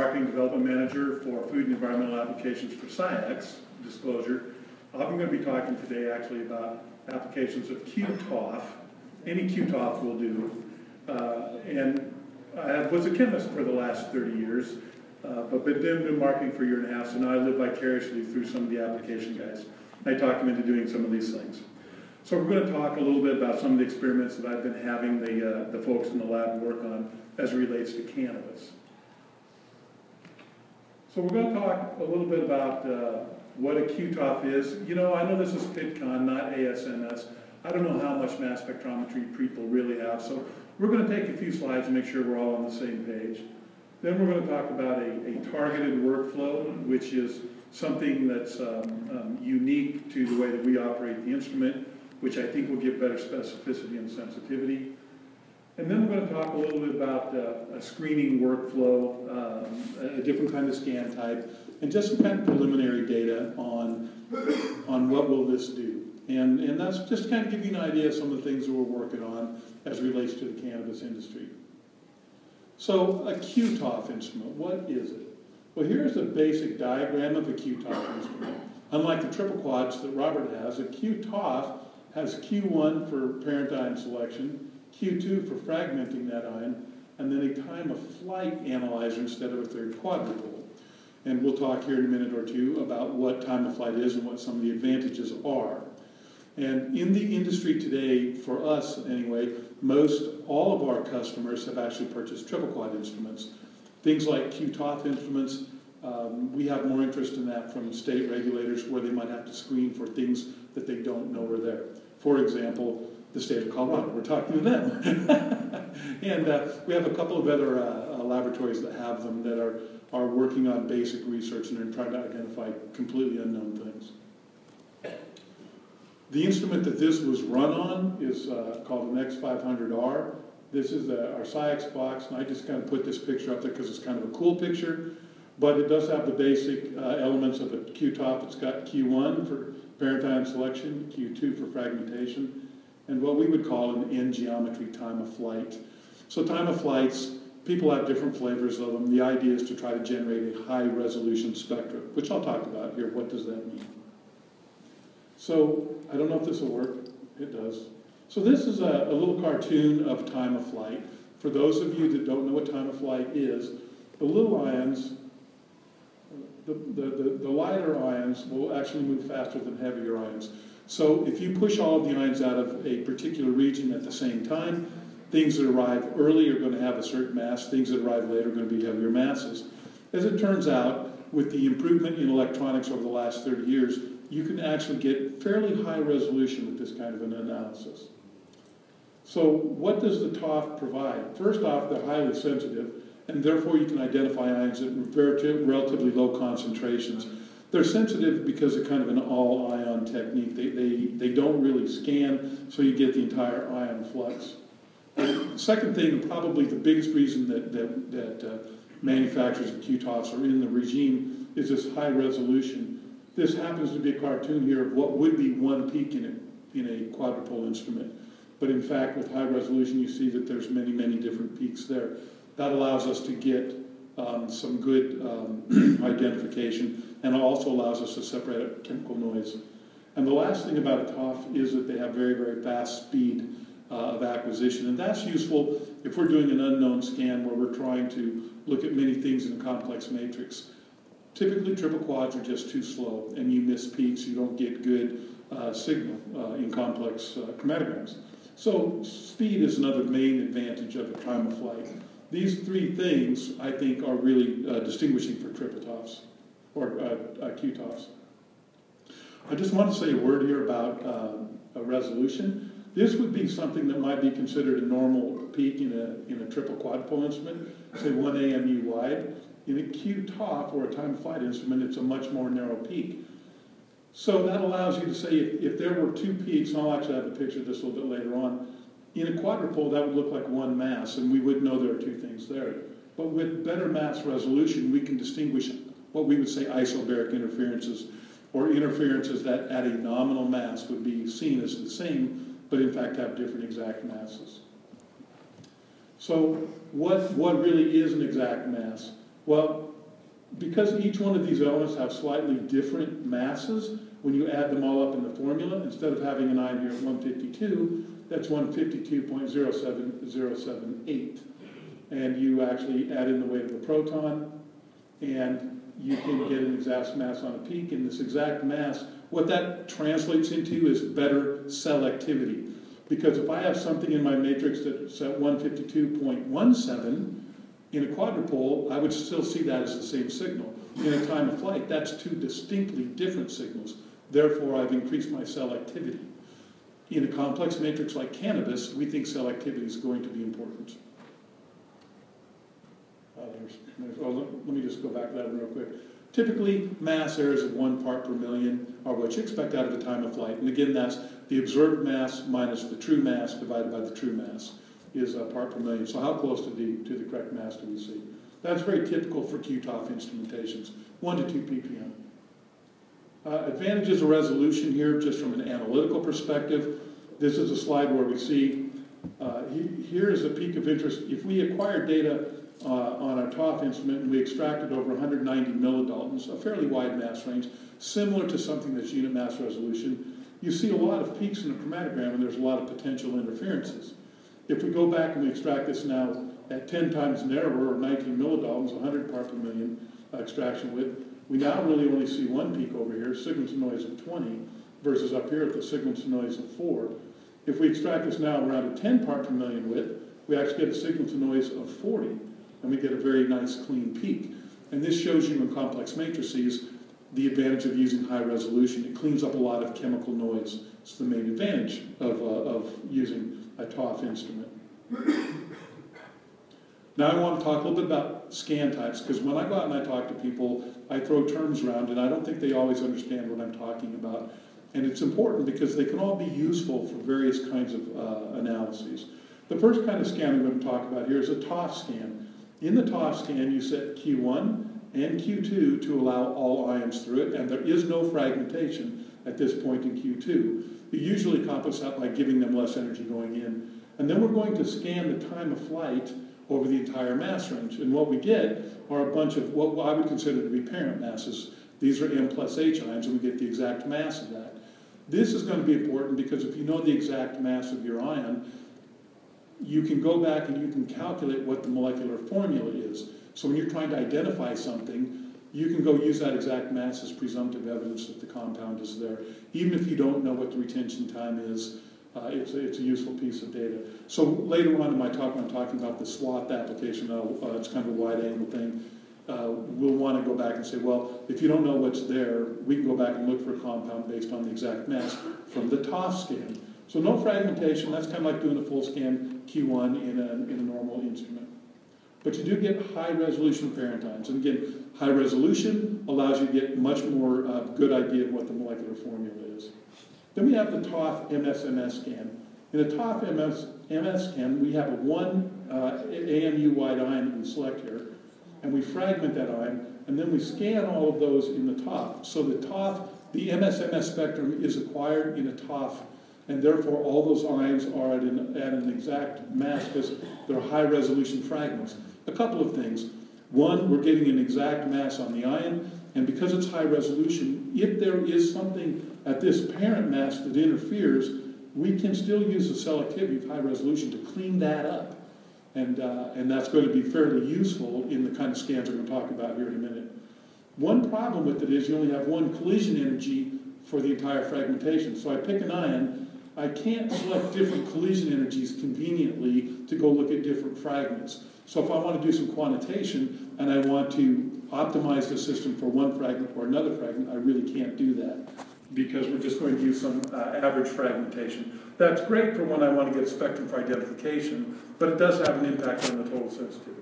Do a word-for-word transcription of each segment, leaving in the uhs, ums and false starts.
Marketing Development Manager for Food and Environmental Applications for SciEx, disclosure. I'm going to be talking today actually about applications of Q T O F. Any Q T O F will do. Uh, and I was a chemist for the last thirty years, uh, but been doing marketing for a year and a half, so now I live vicariously through some of the application guys. I talk them into doing some of these things. So we're going to talk a little bit about some of the experiments that I've been having the, uh, the folks in the lab work on as it relates to cannabis. So we're going to talk a little bit about uh, what a Q T O F is. You know, I know this is PITCon, not A S M S. I don't know how much mass spectrometry people really have, so we're going to take a few slides and make sure we're all on the same page. Then we're going to talk about a, a targeted workflow, which is something that's um, um, unique to the way that we operate the instrument, which I think will give better specificity and sensitivity. And then we're going to talk a little bit about uh, a screening workflow, um, a different kind of scan type, and just some kind of preliminary data on, on what will this do. And, and that's just to kind of give you an idea of some of the things that we're working on as it relates to the cannabis industry. So a Q T O F instrument, what is it? Well, here's a basic diagram of a Q T O F instrument. Unlike the triple quads that Robert has, a Q T O F has Q one for parent ion selection, Q two for fragmenting that ion, and then a time of flight analyzer instead of a third quadrupole. And we'll talk here in a minute or two about what time of flight is and what some of the advantages are. And in the industry today, for us anyway, most all of our customers have actually purchased triple quad instruments. Things like Q T O F instruments, um, we have more interest in that from state regulators where they might have to screen for things that they don't know are there. For example, the state of Colorado, we're talking to them. And uh, we have a couple of other uh, uh, laboratories that have them that are, are working on basic research and are trying to identify completely unknown things. The instrument that this was run on is uh, called an X five hundred R. This is uh, our SciEx box, and I just kind of put this picture up there because it's kind of a cool picture, but it does have the basic uh, elements of a Q T O F. It's got Q one for parent ion selection, Q two for fragmentation, and what we would call an N geometry time of flight. So time of flights, people have different flavors of them. The idea is to try to generate a high resolution spectrum, which I'll talk about here. What does that mean? So I don't know if this will work. It does. So this is a, a little cartoon of time of flight. For those of you that don't know what time of flight is, the little ions, the, the, the, the lighter ions will actually move faster than heavier ions. So if you push all of the ions out of a particular region at the same time, things that arrive early are going to have a certain mass, things that arrive later are going to be heavier masses. As it turns out, with the improvement in electronics over the last thirty years, you can actually get fairly high resolution with this kind of an analysis. So what does the T O F provide? First off, they're highly sensitive, and therefore you can identify ions at relatively low concentrations. They're sensitive because of kind of an all-ion technique. They, they, they don't really scan, so you get the entire ion flux. The second thing, probably the biggest reason that, that, that uh, manufacturers of Q T O Fs are in the regime is this high resolution. This happens to be a cartoon here of what would be one peak in a, in a quadrupole instrument. But in fact, with high resolution, you see that there's many, many different peaks there. That allows us to get um, some good um, identification, and it also allows us to separate out chemical noise. And the last thing about a T O F is that they have very, very fast speed uh, of acquisition. And that's useful if we're doing an unknown scan where we're trying to look at many things in a complex matrix. Typically, triple quads are just too slow, and you miss peaks. You don't get good uh, signal uh, in complex uh, chromatograms. So speed is another main advantage of a time of flight. These three things, I think, are really uh, distinguishing for triple T O Fs, or uh, uh, Q T O Fs. I just want to say a word here about uh, a resolution. This would be something that might be considered a normal peak in a, in a triple quadrupole instrument, say one A M U wide. In a Q T O F or a time of flight instrument, it's a much more narrow peak. So that allows you to say if, if there were two peaks, and I'll actually have a picture of this a little bit later on, in a quadrupole that would look like one mass, and we would know there are two things there. But with better mass resolution, we can distinguish what we would say isobaric interferences, or interferences that at a nominal mass would be seen as the same, but in fact have different exact masses. So what, what really is an exact mass? Well, because each one of these elements have slightly different masses, when you add them all up in the formula, instead of having an ion here at one fifty-two, that's one fifty-two point zero seven zero seven eight. And you actually add in the weight of the proton, and you can get an exact mass on a peak. And this exact mass, what that translates into is better cell activity. Because if I have something in my matrix that's at one fifty-two point one seven, in a quadrupole, I would still see that as the same signal. In a time of flight, that's two distinctly different signals. Therefore, I've increased my cell activity. In a complex matrix like cannabis, we think cell activity is going to be important. Uh, there's, there's, oh, let, let me just go back to that one real quick. Typically, mass errors of one part per million are what you expect out of a time of flight. And again, that's the observed mass minus the true mass divided by the true mass is a part per million. So how close to the, to the correct mass do we see? That's very typical for Q T O F instrumentations, one to two p p m. Uh, advantages of resolution here, just from an analytical perspective. This is a slide where we see, uh, he, here is a peak of interest. If we acquire data uh, on our T O F instrument and we extracted over one hundred ninety milladaltons, a fairly wide mass range, similar to something that's unit mass resolution, you see a lot of peaks in the chromatogram and there's a lot of potential interferences. If we go back and we extract this now at ten times narrower, or nineteen milladaltons, one hundred part per million uh, extraction width, we now really only see one peak over here, signal to noise of twenty, versus up here at the signal to noise of four. If we extract this now around a ten part per million width, we actually get a signal to noise of forty, and we get a very nice clean peak. And this shows you in complex matrices the advantage of using high resolution. It cleans up a lot of chemical noise. It's the main advantage of, uh, of using a T O F instrument. Now I want to talk a little bit about scan types, because when I go out and I talk to people, I throw terms around and I don't think they always understand what I'm talking about. And it's important because they can all be useful for various kinds of uh, analyses. The first kind of scan I'm going to talk about here is a T O F scan. In the T O F scan, you set Q one and Q two to allow all ions through it, and there is no fragmentation at this point in Q two. You usually accomplish that by giving them less energy going in. And then we're going to scan the time of flight over the entire mass range. And what we get are a bunch of what I would consider to be parent masses. These are M plus H ions, and we get the exact mass of that. This is going to be important because if you know the exact mass of your ion, you can go back and you can calculate what the molecular formula is. So when you're trying to identify something, you can go use that exact mass as presumptive evidence that the compound is there. Even if you don't know what the retention time is, uh, it's, a, it's a useful piece of data. So later on in my talk, when I'm talking about the SWOT application, uh, it's kind of a wide angle thing, uh, we'll want to go back and say, well, if you don't know what's there, we can go back and look for a compound based on the exact mass from the T O F scan. So no fragmentation, that's kind of like doing a full scan Q one in a, in a normal instrument. But you do get high resolution parent ions. And again, high resolution allows you to get much more uh, good idea of what the molecular formula is. Then we have the T O F M S M S scan. In a T O F M S M S scan, we have a one uh, A M U-wide ion that we select here, and we fragment that ion, and then we scan all of those in the T O F. So the T O F, the M S M S spectrum is acquired in a T O F, and therefore all those ions are at an, at an exact mass because they're high resolution fragments. A couple of things. One, we're getting an exact mass on the ion, and because it's high resolution, if there is something at this parent mass that interferes, we can still use the selectivity of high resolution to clean that up. And, uh, and that's going to be fairly useful in the kind of scans we're going to talk about here in a minute. One problem with it is you only have one collision energy for the entire fragmentation. So I pick an ion, I can't select different collision energies conveniently to go look at different fragments. So if I want to do some quantitation and I want to optimize the system for one fragment or another fragment, I really can't do that because we're just going to use some uh, average fragmentation. That's great for when I want to get spectrum for identification, but it does have an impact on the total sensitivity.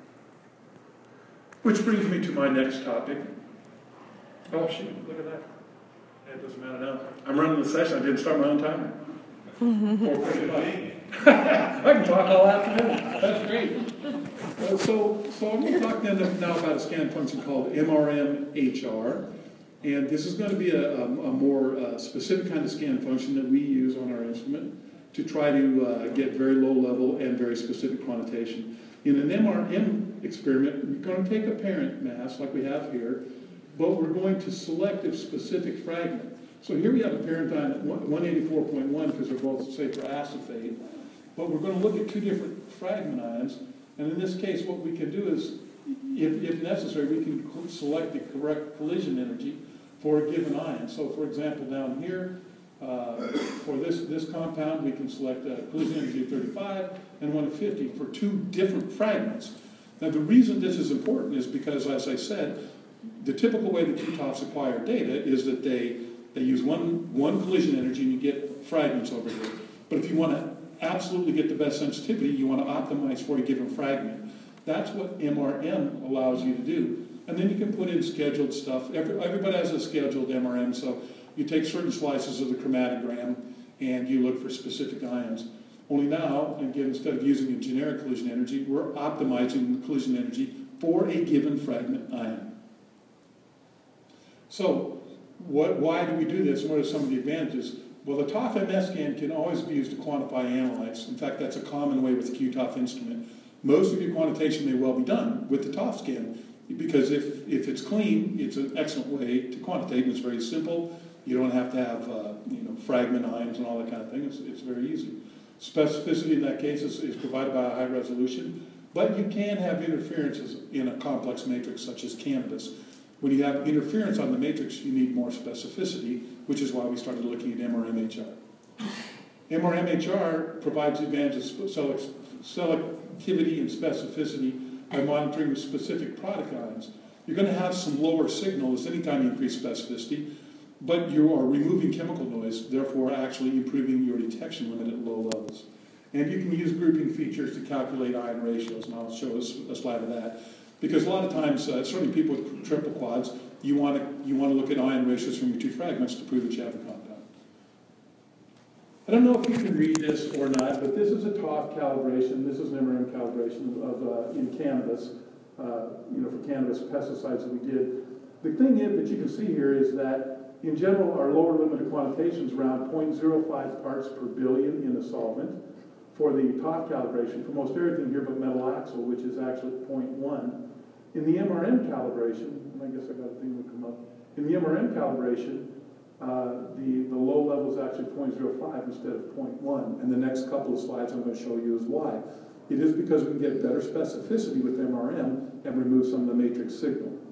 Which brings me to my next topic. Oh shoot, look at that. It doesn't matter now. I'm running the session, I didn't start my own timer. four fifty-five. I can talk all afternoon. That's great. Uh, so, so I'm going to talk then now about a scan function called M R M H R. And this is going to be a, a, a more uh, specific kind of scan function that we use on our instrument to try to uh, get very low level and very specific quantitation. In an M R M experiment, we're going to take a parent mass like we have here, but we're going to select a specific fragment. So here we have a parent ion at one eighty-four point one because they're both, say, for acephate, but we're going to look at two different fragment ions, and in this case what we can do is, if, if necessary, we can select the correct collision energy for a given ion. So for example, down here, uh, for this, this compound, we can select a collision energy of thirty-five and one of fifty for two different fragments. Now the reason this is important is because, as I said, the typical way that Q TOFs acquire data is that they, they use one, one collision energy and you get fragments over here. But if you want to absolutely get the best sensitivity, you want to optimize for a given fragment. That's what M R M allows you to do. And then you can put in scheduled stuff. Every, everybody has a scheduled M R M, so you take certain slices of the chromatogram and you look for specific ions. Only now, again, instead of using a generic collision energy, we're optimizing the collision energy for a given fragment ion. So, what, why do we do this, and what are some of the advantages? Well, the T O F M S scan can always be used to quantify analytes. In fact, that's a common way with the Q TOF instrument. Most of your quantitation may well be done with the T O F scan, because if, if it's clean, it's an excellent way to quantitate, and it's very simple. You don't have to have uh, you know, fragment ions and all that kind of thing. It's, it's very easy. Specificity in that case is, is provided by a high resolution, but you can have interferences in a complex matrix such as cannabis. When you have interference on the matrix, you need more specificity, which is why we started looking at M R M H R. M R M H R provides advantages of selectivity and specificity by monitoring the specific product ions. You're going to have some lower signals anytime you increase specificity, but you are removing chemical noise, therefore actually improving your detection limit at low levels. And you can use grouping features to calculate ion ratios, and I'll show us a slide of that. Because a lot of times, uh, certainly people with triple quads, you want to you want to look at ion ratios from your two fragments to prove that you have a compound. I don't know if you can read this or not, but this is a T O F calibration. This is an M R M calibration of uh, in cannabis, uh, you know, for cannabis pesticides that we did. The thing is that you can see here is that in general, our lower limit of quantitation is around zero point zero five parts per billion in a solvent. For the T O F calibration, for most everything here but metalaxyl, which is actually zero point one. In the M R M calibration, and I guess I got a thing that come up. In the M R M calibration, uh, the, the low level is actually zero point zero five instead of zero point one. And the next couple of slides I'm going to show you is why. It is because we can get better specificity with M R M and remove some of the matrix signal.